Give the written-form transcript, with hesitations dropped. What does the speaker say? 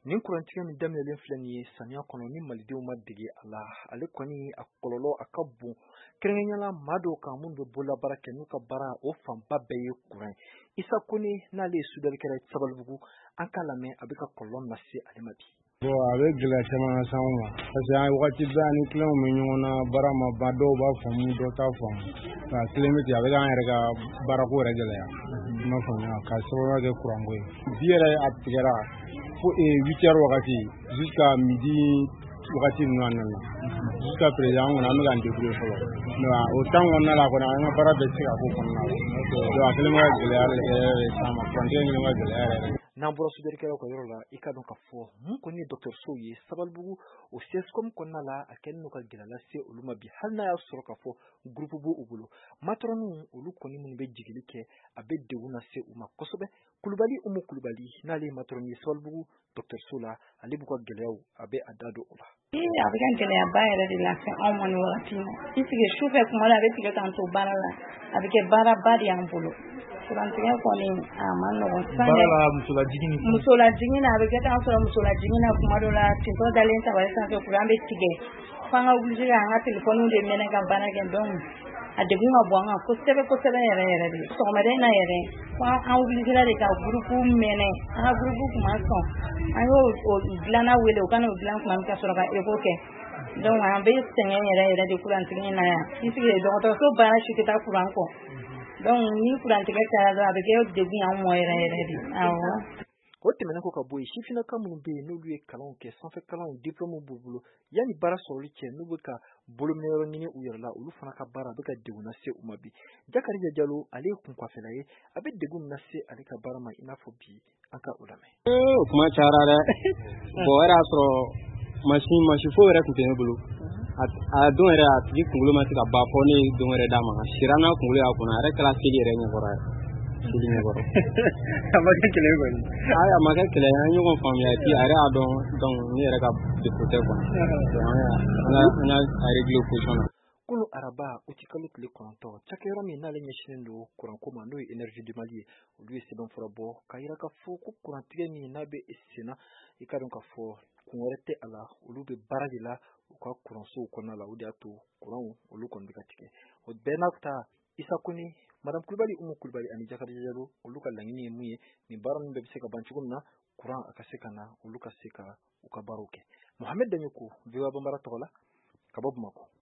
nin kurantigɛ min daminɛlen filɛ nin ye samiya kɔnɔ ni malidenw ma dege a la ale kɔni a kɔlɔlɔ a ka bon kɛrɛnkɛrɛnnenya maa dɔw kan minnu bɛ bolola baara kɛ n'u ka baara o fanba bɛɛ ye kuran ye Isa Kone n'ale ye soudɛlikɛla ye Sabalibugu an k'a lamɛn a bɛ ka kɔlɔlɔ min lase ale ma bi. Bon a bɛ gɛlɛya caman lase anw ma parce que an ye wagati bɛɛ ani clients bɛ ɲɔgɔn na baara ma ban dɔw b'a faamu dɔw t'a faamu nka kelen bɛ ten a bɛ k'an yɛrɛ ka baarako yɛrɛ gɛlɛya i m'a faamuya ka sababuya kɛ courant ko ye bi yɛrɛ a tigɛra fo 8 heures wagati jusqu'à midi wagati ninnu a nana jusqu'à présent an kɔni an bɛ k'an débrouiller fɔlɔ mais o temps kɔnɔna la kɔni an ka baara bɛɛ tɛ se ka k'o kɔnɔna la donc a kelen bɛ ka gɛlɛya yɛrɛ s'an ma kurantigɛ kelen bɛ ka gɛlɛya yɛrɛ. N'an bɔra soudɛlikɛlaw ka yɔrɔ la i ka dɔn ka fɔ mun kɔni ye dɔgɔtɔrɔsow ye Sabalibugu o CSCOM kɔnɔna la a kɛlen don ka gɛlɛya lase olu ma bi hali n'a y'a sɔrɔ ka fɔ groupe b'u bolo matɔrɔniw olu kɔni minnu bɛ jigili kɛ a bɛ degun lase u ma kosɛbɛ Kulubali Umu Kulubali n'ale ye matɔrɔni ye Sabalibugu dɔgɔtɔrɔso la ale b'u ka gɛlɛyaw a bɛ a da don o la. A bɛ ka gɛlɛyaba yɛrɛ de lase anw ma nin wagati in na i sigi sufɛ kuma la a bɛ tigɛ k'an to baara la a bɛ kɛ baaraba de y'an bolo kurantigɛ kɔni a ma nɔgɔn baara la musolajigin na a bɛ kɛ k'an sɔrɔ musolajigin na kuma dɔ la tintɔ dalen tabali sanfɛ kuran bɛ tigɛ f'an ka wuli ka an ka telefɔniw de mɛnɛ ka baara kɛ donc a degun ka bon an kan kosɛbɛ kosɛbɛ yɛrɛ yɛrɛ de sɔgɔmada in na yɛrɛ an wulisira de ka groupe mɛnɛ an ka groupe kun ma sɔn an y'o dilanna wele o ka n'o dilan kuma min ka sɔrɔ ka écho kɛ donc an bɛ sɛgɛn yɛrɛ yɛrɛ de kurantigɛ in na yan i sigi dɔgɔtɔrɔso baara si tɛ taa kuran kɔ donc ni kurantigɛ cayara dɔrɔn a bɛ kɛ degun y'an mɔ yɛrɛ yɛrɛ de awɔ. O tɛmɛnen ko ka bɔ yen sifinnaka minnu bɛ yen n'olu ye kalanw kɛ sanfɛ kalanw diplôme b'u bolo yanni baara sɔrɔli cɛ n'u bɛ ka bolominɛyɔrɔ ɲini u yɛrɛ la olu fana ka baara a bɛ ka degun lase u ma bi Jakarija Jalo ale ye kunkwafɛla ye a bɛ degun min lase ale ka baara ma i n'a fɔ bi an ka o lamɛn. O kuma cayara dɛ bon o yɛrɛ y'a sɔrɔ mansi foyi yɛrɛ tun tɛ ne bolo a don yɛrɛ a tigi kunkolo ma se ka ban fɔ ne ye don wɛrɛ d'a ma a sira n'a kunkolo y'a kɔnɔ a yɛrɛ kɛra seli yɛrɛ ɲɛkɔrɔ ye. A ma kɛ kɛlɛ kɔni. Ayi a ma kɛ kɛlɛ an ɲɔgɔn faamuya puis a yɛrɛ y'a dɔn donc ne yɛrɛ ka défaut tɛ quoi an y'a régler position na. Kunu araba o ti kalo tile 9 cakɛyɔrɔ min n'ale ɲɛsinnen don kuranko ma n'o ye énergie du Mali ye olu ye sɛbɛnfura bɔ k'a yira ka fɔ ko kurantigɛ min n'a bɛ senna i ka dɔn ka fɔ kun wɛrɛ tɛ a la olu bɛ baara de la u ka kuransow kɔnɔna la o de y'a to kuranw olu kɔni bɛ ka tigɛ o bɛɛ n'a ta Isa Kone Madame Kulubali Umu Kulubali ani Jakarija Jalo olu ka laɲini ye mun ye nin baara ninnu bɛɛ bɛ se ka ban cogo min na kuran a ka se ka na olu ka se ka u ka baaraw kɛ Mohamed Danyoko VOA Bambara tɔgɔ la ka bɔ Bamakɔ.